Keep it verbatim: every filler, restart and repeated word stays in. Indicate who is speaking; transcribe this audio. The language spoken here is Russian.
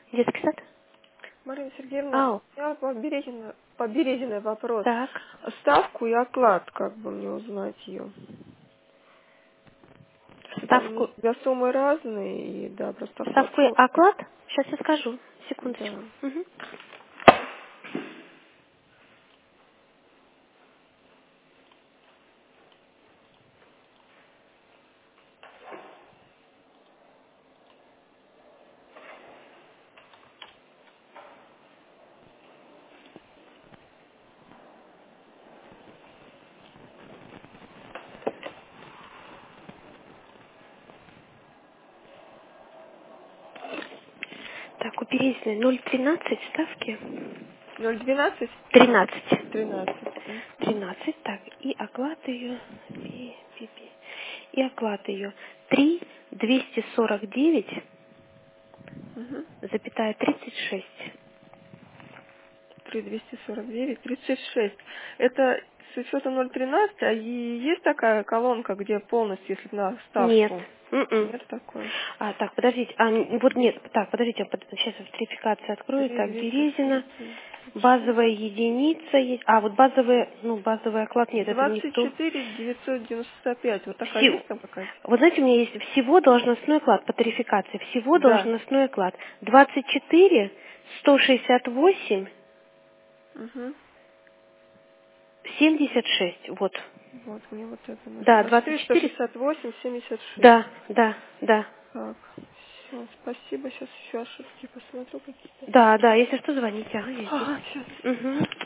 Speaker 1: Детский сад?
Speaker 2: Марина Сергеевна,
Speaker 1: Ау.
Speaker 2: у меня по Березиной, по Березиной вопрос.
Speaker 1: Так.
Speaker 2: Ставку и оклад, как бы мне узнать ее. Там у
Speaker 1: Ставку,
Speaker 2: тебя суммы разные, и да, просто оклад
Speaker 1: ставку и
Speaker 2: сложный.
Speaker 1: оклад? Сейчас я скажу. Секундочку.
Speaker 2: Да.
Speaker 1: Мгм. Так, у Березиной ноль тринадцать ставки.
Speaker 2: ноль двенадцать?
Speaker 1: тринадцать.
Speaker 2: тринадцать.
Speaker 1: тринадцать, так, и оклад ее, и, и, и оклад ее три двести сорок девять,
Speaker 2: Угу.
Speaker 1: запятая тридцать шесть.
Speaker 2: три двести сорок девять, тридцать шесть. Это с учетом ноль тринадцать, а и есть такая колонка, где полностью, если на
Speaker 1: Нет.
Speaker 2: ставку?
Speaker 1: м-м.
Speaker 2: Нет такой.
Speaker 1: А, так, подождите, а, н- вот нет, так, подождите, я под- сейчас верификацию открою,
Speaker 2: три
Speaker 1: так,
Speaker 2: двести
Speaker 1: Березина,
Speaker 2: сорок девять, тридцать шесть.
Speaker 1: базовая единица есть, а, вот базовая, ну, базовый оклад нет, это не
Speaker 2: двадцать
Speaker 1: то.
Speaker 2: четыре девятьсот девяносто пять. Вот такая
Speaker 1: Всего.
Speaker 2: есть там какая-то?
Speaker 1: Вот знаете, у меня есть всего должностной оклад по тарификации, всего
Speaker 2: Да.
Speaker 1: должностной оклад двадцать четыре сто шестьдесят восемь
Speaker 2: Угу.
Speaker 1: семьдесят шесть, вот.
Speaker 2: Вот, мне вот это нужно.
Speaker 1: Да,
Speaker 2: двадцать
Speaker 1: двадцать
Speaker 2: четыре, сто
Speaker 1: четыре.
Speaker 2: шестьдесят восемь, семьдесят шесть.
Speaker 1: Да, да, да.
Speaker 2: Так, все, спасибо. Сейчас еще ошибки посмотрю какие-то.
Speaker 1: Да, да, если что, звоните, ага, я здесь.
Speaker 2: Ага, сейчас.
Speaker 1: Угу.